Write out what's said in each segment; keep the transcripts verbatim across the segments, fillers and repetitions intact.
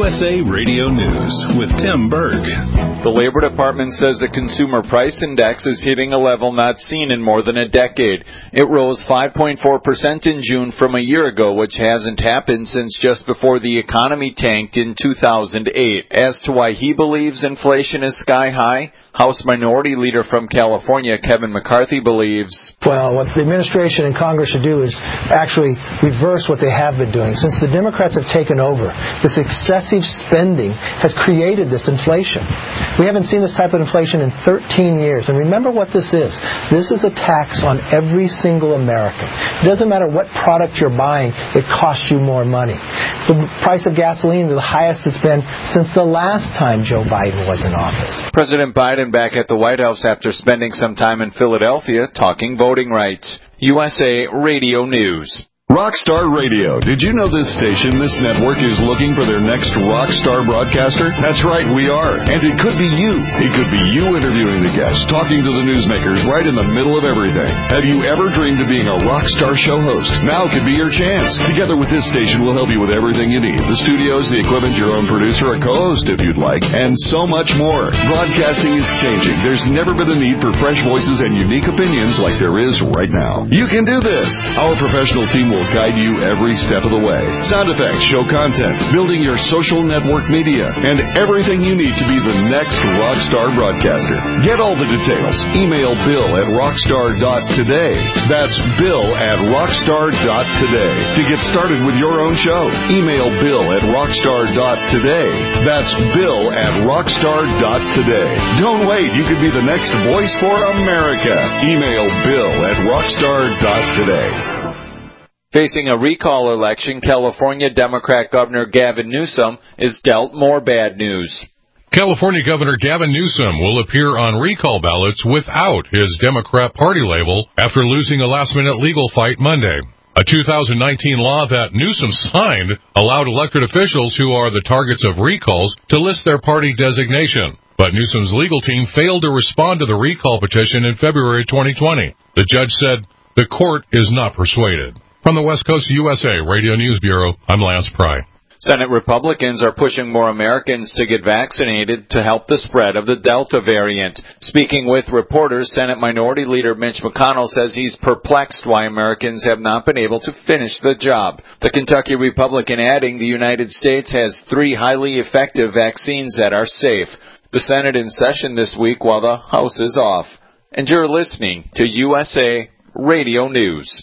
S A Radio News with Tim Berg. The Labor Department says the Consumer Price Index is hitting a level not seen in more than a decade. It rose five point four percent in June from a year ago, which hasn't happened since just before the economy tanked in two thousand eight. As to why he believes inflation is sky high, House Minority Leader from California, Kevin McCarthy, believes, well, what the administration and Congress should do is actually reverse what they have been doing. Since the Democrats have taken over, this excessive spending has created this inflation. We haven't seen this type of inflation in thirteen years. And remember what this is. This is a tax on every single American. It doesn't matter what product you're buying, it costs you more money. The price of gasoline is the highest it's been since the last time Joe Biden was in office. President Biden back at the White House after spending some time in Philadelphia talking voting rights. U S A Radio News. Rockstar Radio. Did you know this station, this network, is looking for their next rock star broadcaster? That's right, we are. And it could be you. It could be you interviewing the guests, talking to the newsmakers right in the middle of everything. Have you ever dreamed of being a rock star show host? Now could be your chance. Together with this station, we'll help you with everything you need. The studios, the equipment, your own producer, a co-host if you'd like, and so much more. Broadcasting is changing. There's never been a need for fresh voices and unique opinions like there is right now. You can do this. Our professional team will will guide you every step of the way. Sound effects, show content, building your social network media, and everything you need to be the next rockstar broadcaster. Get all the details. Email Bill at rockstar dot today. That's Bill at rockstar dot today. To get started with your own show, email Bill at rockstar dot today. That's Bill at rockstar dot today. Don't wait. You could be the next voice for America. Email Bill at rockstar dot today. Facing a recall election, California Democrat Governor Gavin Newsom is dealt more bad news. California Governor Gavin Newsom will appear on recall ballots without his Democrat Party label after losing a last-minute legal fight Monday. A two thousand nineteen law that Newsom signed allowed elected officials who are the targets of recalls to list their party designation. But Newsom's legal team failed to respond to the recall petition in February twenty twenty. The judge said the court is not persuaded. From the West Coast U S A Radio News Bureau, I'm Lance Pry. Senate Republicans are pushing more Americans to get vaccinated to help the spread of the Delta variant. Speaking with reporters, Senate Minority Leader Mitch McConnell says he's perplexed why Americans have not been able to finish the job. The Kentucky Republican adding the United States has three highly effective vaccines that are safe. The Senate in session this week while the House is off. And you're listening to U S A Radio News.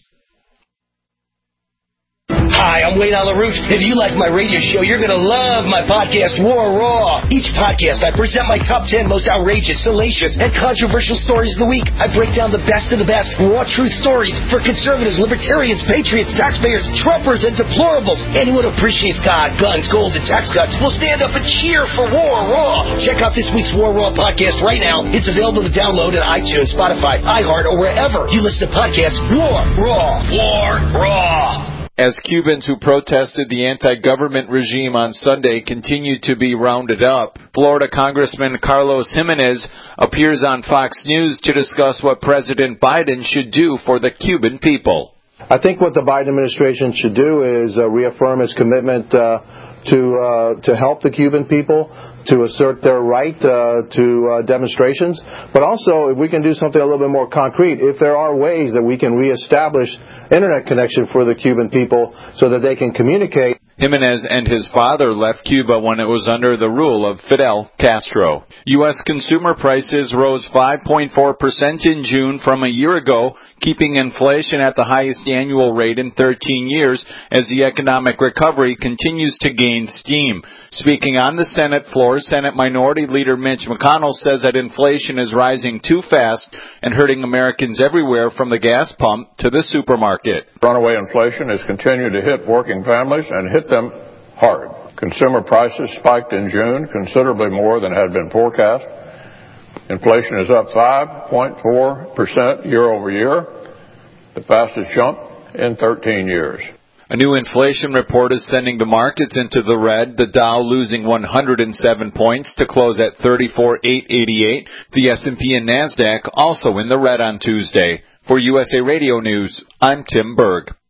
Hi, I'm Wayne LaRouche. If you like my radio show, you're going to love my podcast, War Raw. Each podcast, I present my top ten most outrageous, salacious, and controversial stories of the week. I break down the best of the best raw truth stories for conservatives, libertarians, patriots, taxpayers, Trumpers, and deplorables. Anyone who appreciates God, guns, gold, and tax cuts will stand up and cheer for War Raw. Check out this week's War Raw podcast right now. It's available to download at iTunes, Spotify, iHeart, or wherever you listen to podcasts. War Raw. War Raw. As Cubans who protested the anti-government regime on Sunday continue to be rounded up, Florida Congressman Carlos Jimenez appears on Fox News to discuss what President Biden should do for the Cuban people. I think what the Biden administration should do is uh, reaffirm its commitment uh, to uh, to help the Cuban people, to assert their right uh, to uh, demonstrations, but also if we can do something a little bit more concrete, if there are ways that we can reestablish internet connection for the Cuban people so that they can communicate. Jimenez and his father left Cuba when it was under the rule of Fidel Castro. U S consumer prices rose five point four percent in June from a year ago, keeping inflation at the highest annual rate in thirteen years as the economic recovery continues to gain steam. Speaking on the Senate floor, Senate Minority Leader Mitch McConnell says that inflation is rising too fast and hurting Americans everywhere from the gas pump to the supermarket. Runaway inflation has continued to hit working families and hit them hard. Consumer prices spiked in June considerably more than had been forecast. Inflation is up five point four percent year over year, the fastest jump in thirteen years. A new inflation report is sending the markets into the red, the Dow losing one hundred seven points to close at thirty-four thousand eight hundred eighty-eight. The S and P and NASDAQ also in the red on Tuesday. For U S A Radio News, I'm Tim Berg.